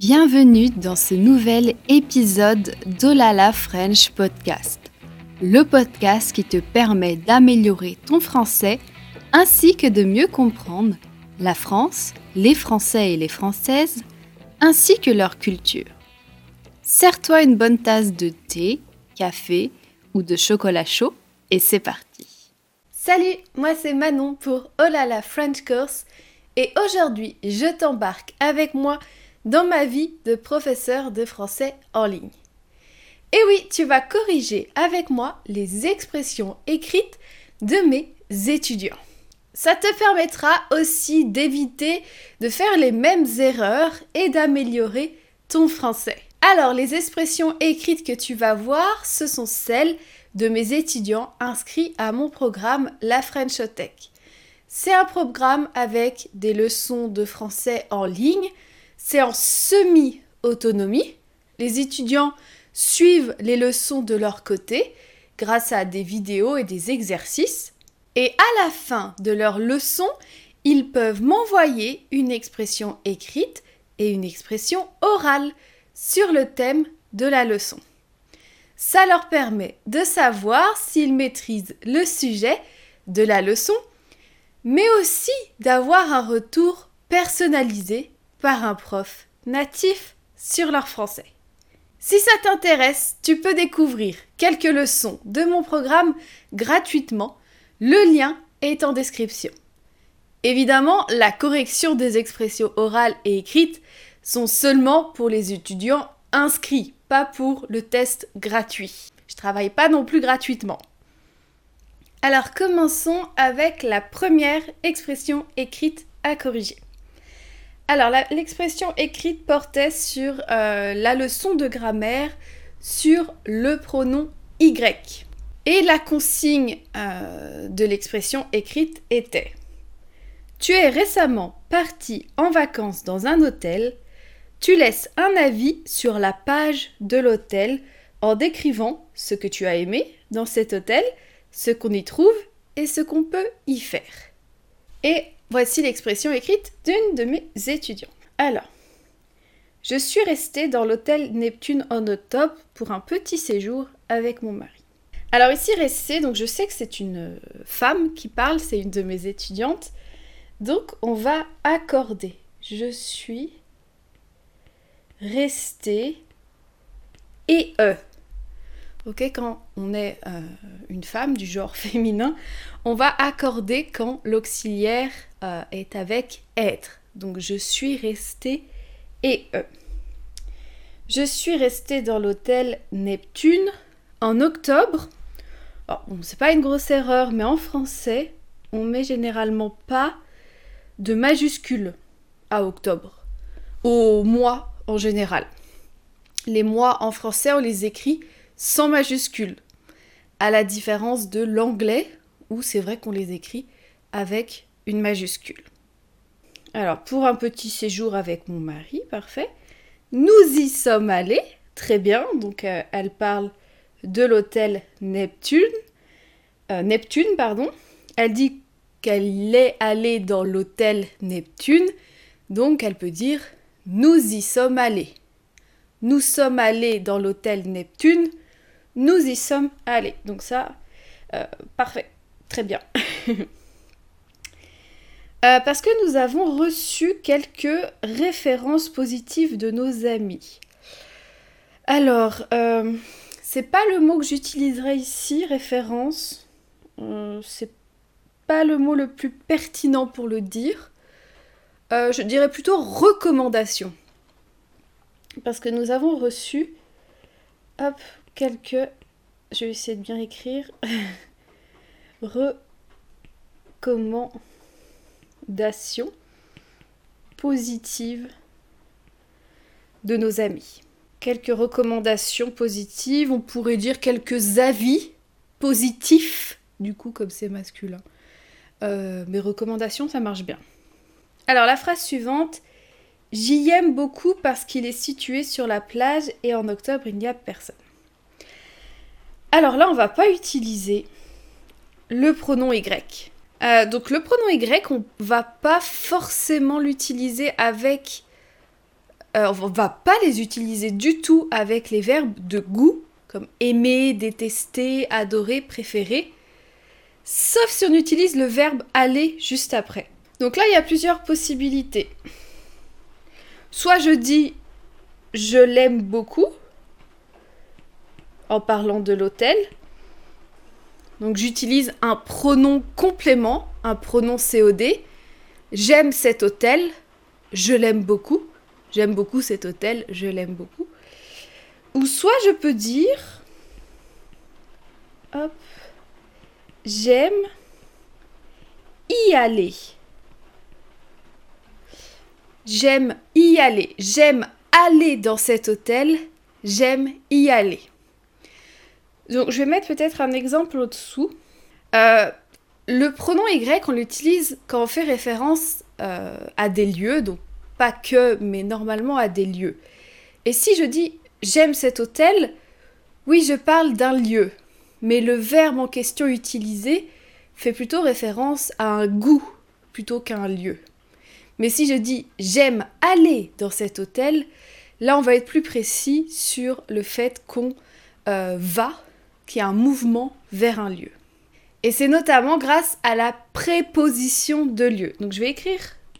Bienvenue dans ce nouvel épisode d'Olala French Podcast, le podcast qui te permet d'améliorer ton français ainsi que de mieux comprendre la France, les Français et les Françaises, ainsi que leur culture. Sers-toi une bonne tasse de thé, café ou de chocolat chaud et c'est parti. Salut, moi c'est Manon pour Olala French Course et aujourd'hui je t'embarque avec moi dans ma vie de professeur de français en ligne. Et oui, tu vas corriger avec moi les expressions écrites de mes étudiants. Ça te permettra aussi d'éviter de faire les mêmes erreurs et d'améliorer ton français. Alors, les expressions écrites que tu vas voir, ce sont celles de mes étudiants inscrits à mon programme La Frenchothèque. C'est un programme avec des leçons de français en ligne. C'est en semi-autonomie. Les étudiants suivent les leçons de leur côté grâce à des vidéos et des exercices. Et à la fin de leur leçon, ils peuvent m'envoyer une expression écrite et une expression orale sur le thème de la leçon. Ça leur permet de savoir s'ils maîtrisent le sujet de la leçon, mais aussi d'avoir un retour personnalisé par un prof natif sur leur français. Si ça t'intéresse, tu peux découvrir quelques leçons de mon programme gratuitement. Le lien est en description. Évidemment, la correction des expressions orales et écrites sont seulement pour les étudiants inscrits, pas pour le test gratuit. Je ne travaille pas non plus gratuitement. Alors commençons avec la première expression écrite à corriger. Alors, l'expression écrite portait sur la leçon de grammaire sur le pronom Y. Et la consigne de l'expression écrite était « Tu es récemment parti en vacances dans un hôtel. Tu laisses un avis sur la page de l'hôtel en décrivant ce que tu as aimé dans cet hôtel, ce qu'on y trouve et ce qu'on peut y faire. » Et voici l'expression écrite d'une de mes étudiantes. Alors, je suis restée dans l'hôtel Neptune en octobre pour un petit séjour avec mon mari. Alors ici, restée, donc je sais que c'est une femme qui parle, c'est une de mes étudiantes. Donc on va accorder. Je suis restée et Ok, quand on est une femme du genre féminin, on va accorder quand l'auxiliaire est avec être. Donc, je suis restée et Je suis restée dans l'hôtel Neptune en octobre. Alors, bon, c'est pas une grosse erreur, mais en français, on met généralement pas de majuscule à octobre, au mois en général. Les mois en français, on les écrit sans majuscule, à la différence de l'anglais, où c'est vrai qu'on les écrit avec une majuscule. Alors, pour un petit séjour avec mon mari, parfait. Nous y sommes allés, très bien, donc elle parle de l'hôtel Neptune. Elle dit qu'elle est allée dans l'hôtel Neptune, donc elle peut dire « nous y sommes allés ». Nous sommes allés dans l'hôtel Neptune, nous y sommes allés. Donc ça, parfait, très bien. Parce que nous avons reçu quelques références positives de nos amis. Alors, c'est pas le mot que j'utiliserai ici, référence. C'est pas le mot le plus pertinent pour le dire. Je dirais plutôt recommandation. Parce que nous avons reçu, quelques, je vais essayer de bien écrire, recommandations positives de nos amis. Quelques recommandations positives, on pourrait dire quelques avis positifs, du coup comme c'est masculin. Mais recommandations, ça marche bien. Alors la phrase suivante, j'y aime beaucoup parce qu'il est situé sur la plage et en octobre il n'y a personne. Alors là on va pas utiliser le pronom Y. Donc le pronom Y, on va pas forcément l'utiliser avec on va pas les utiliser du tout avec les verbes de goût, comme aimer, détester, adorer, préférer, sauf si on utilise le verbe aller juste après. Donc là, il y a plusieurs possibilités. Soit je dis « je l'aime beaucoup » en parlant de l'hôtel. Donc j'utilise un pronom complément, un pronom COD. J'aime cet hôtel, je l'aime beaucoup. J'aime beaucoup cet hôtel, je l'aime beaucoup. Ou soit je peux dire, hop, j'aime y aller. J'aime y aller. J'aime aller dans cet hôtel, j'aime y aller. Donc je vais mettre peut-être un exemple au-dessous. Le pronom Y, on l'utilise quand on fait référence à des lieux, donc pas que, mais normalement à des lieux. Et si je dis « j'aime cet hôtel », oui, je parle d'un lieu, mais le verbe en question utilisé fait plutôt référence à un goût plutôt qu'à un lieu. Mais si je dis « j'aime aller dans cet hôtel », là on va être plus précis sur le fait qu'on va, qu'il y a un mouvement vers un lieu. Et c'est notamment grâce à la préposition de lieu. Donc je vais écrire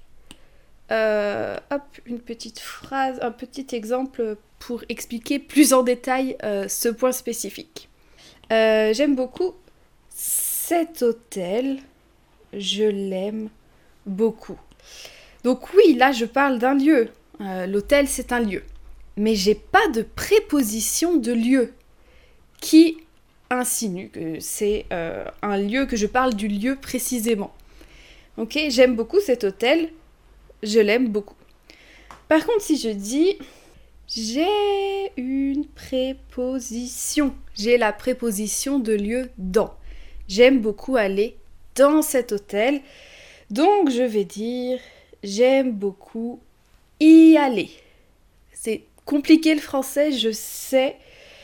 une petite phrase, un petit exemple pour expliquer plus en détail ce point spécifique. J'aime beaucoup cet hôtel, je l'aime beaucoup. Donc oui, là je parle d'un lieu. L'hôtel c'est un lieu. Mais j'ai pas de préposition de lieu qui insinue que c'est un lieu, que je parle du lieu précisément. Ok, j'aime beaucoup cet hôtel, je l'aime beaucoup. Par contre, si je dis j'ai une préposition, j'ai la préposition de lieu dans. J'aime beaucoup aller dans cet hôtel, donc je vais dire j'aime beaucoup y aller. C'est compliqué le français, je sais.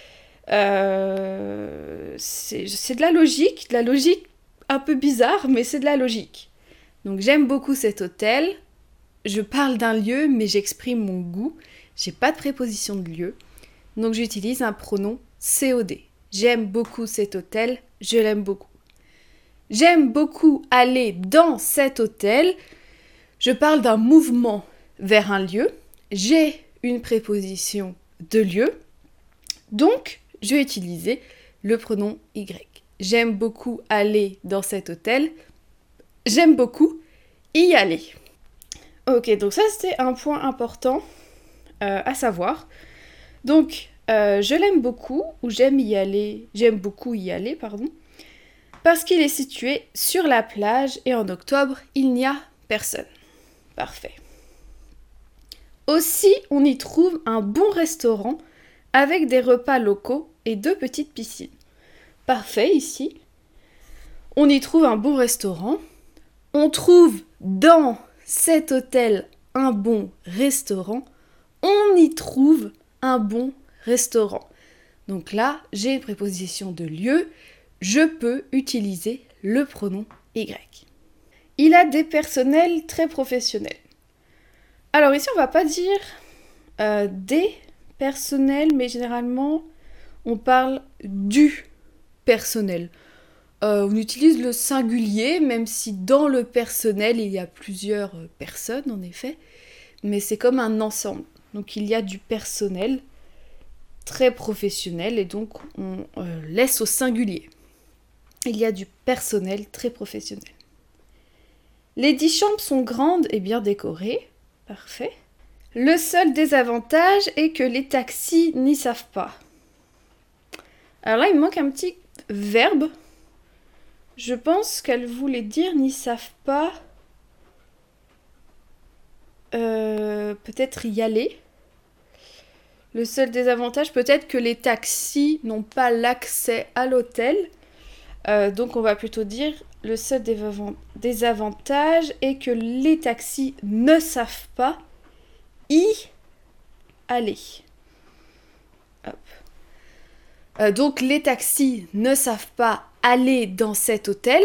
C'est de la logique un peu bizarre, mais c'est de la logique. Donc j'aime beaucoup cet hôtel, je parle d'un lieu, mais j'exprime mon goût, j'ai pas de préposition de lieu, donc j'utilise un pronom COD. J'aime beaucoup cet hôtel, je l'aime beaucoup. J'aime beaucoup aller dans cet hôtel, je parle d'un mouvement vers un lieu, j'ai une préposition de lieu, donc je vais utiliser le pronom Y. J'aime beaucoup aller dans cet hôtel. J'aime beaucoup y aller. Ok, donc ça c'était un point important à savoir. Donc, je l'aime beaucoup, ou j'aime beaucoup y aller, parce qu'il est situé sur la plage et en octobre, il n'y a personne. Parfait. Aussi, on y trouve un bon restaurant avec des repas locaux et 2 petites piscines. Parfait, ici. On y trouve un bon restaurant. On trouve dans cet hôtel un bon restaurant. On y trouve un bon restaurant. Donc là, j'ai une préposition de lieu. Je peux utiliser le pronom Y. Il a des personnels très professionnels. Alors ici, on va pas dire des personnels, mais généralement, on parle du personnel. On utilise le singulier, même si dans le personnel, il y a plusieurs personnes, en effet. Mais c'est comme un ensemble. Donc il y a du personnel très professionnel, et donc on laisse au singulier. Il y a du personnel très professionnel. Les 10 chambres sont grandes et bien décorées. Parfait. Le seul désavantage est que les taxis n'y savent pas. Alors là, il me manque un petit verbe. Je pense qu'elle voulait dire n'y savent pas. Peut-être y aller. Le seul désavantage, peut-être que les taxis n'ont pas l'accès à l'hôtel. Donc on va plutôt dire le seul désavantage est que les taxis ne savent pas y aller. Hop. Donc les taxis ne savent pas aller dans cet hôtel.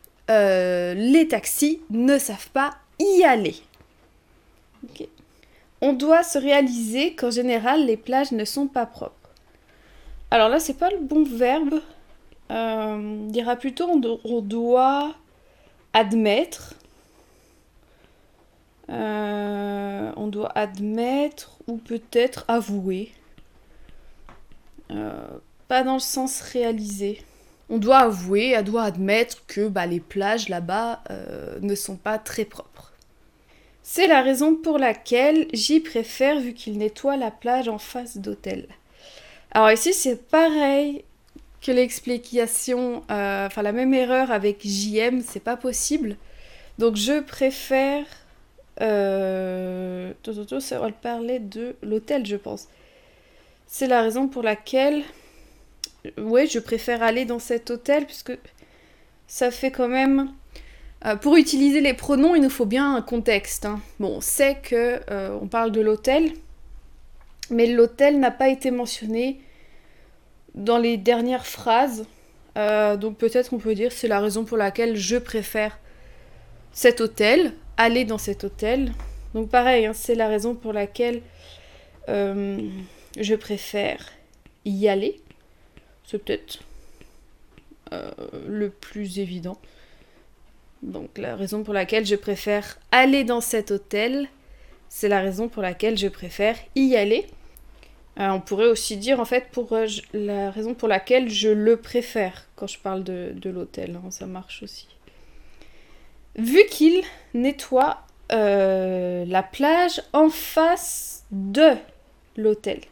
Les taxis ne savent pas y aller. Okay. On doit se réaliser qu'en général, les plages ne sont pas propres. Alors là, c'est pas le bon verbe. On dira plutôt on doit admettre. On doit admettre ou peut-être avouer. Pas dans le sens réaliser. On doit avouer, elle doit admettre que les plages là-bas ne sont pas très propres. C'est la raison pour laquelle j'y préfère vu qu'il nettoie la plage en face d'hôtel. Alors ici c'est pareil que l'explication, la même erreur avec JM, c'est pas possible. Donc je préfère... ça va parler de l'hôtel je pense. C'est la raison pour laquelle... Ouais, je préfère aller dans cet hôtel puisque ça fait quand même... pour utiliser les pronoms, il nous faut bien un contexte. Bon, on sait que on parle de l'hôtel, mais l'hôtel n'a pas été mentionné dans les dernières phrases. Donc peut-être on peut dire c'est la raison pour laquelle je préfère cet hôtel, aller dans cet hôtel. Donc pareil, c'est la raison pour laquelle je préfère y aller. C'est peut-être le plus évident. Donc la raison pour laquelle je préfère aller dans cet hôtel, c'est la raison pour laquelle je préfère y aller. On pourrait aussi dire en fait la raison pour laquelle je le préfère quand je parle de l'hôtel, ça marche aussi. Vu qu'il nettoie la plage en face de l'hôtel.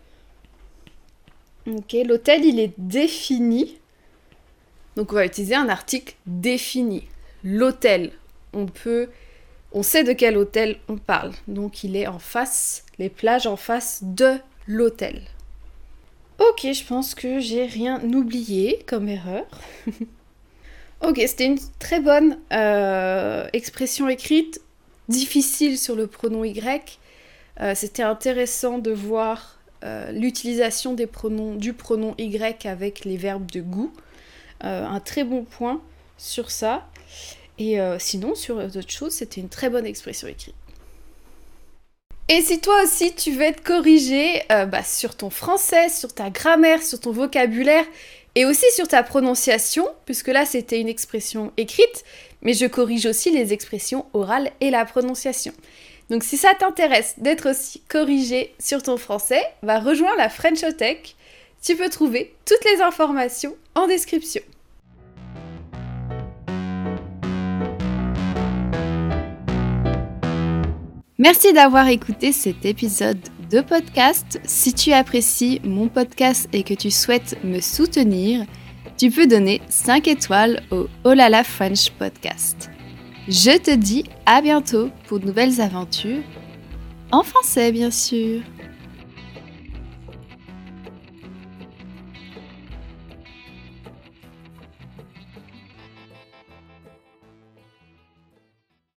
Ok, l'hôtel il est défini. Donc on va utiliser un article défini. L'hôtel, on sait de quel hôtel on parle. Donc il est en face, les plages en face de l'hôtel. Ok, je pense que j'ai rien oublié comme erreur. Ok, c'était une très bonne expression écrite, difficile sur le pronom Y. C'était intéressant de voir l'utilisation du pronom Y avec les verbes de goût. Un très bon point sur ça. Et sinon, sur d'autres choses, c'était une très bonne expression écrite. Et si toi aussi tu veux être corrigé sur ton français, sur ta grammaire, sur ton vocabulaire et aussi sur ta prononciation, puisque là c'était une expression écrite, mais je corrige aussi les expressions orales et la prononciation. Donc si ça t'intéresse d'être aussi corrigé sur ton français, rejoins la Frenchothèque. Tu peux trouver toutes les informations en description. Merci d'avoir écouté cet épisode de podcast. Si tu apprécies mon podcast et que tu souhaites me soutenir, tu peux donner 5 étoiles au Oh là là French podcast. Je te dis à bientôt pour de nouvelles aventures, en français bien sûr.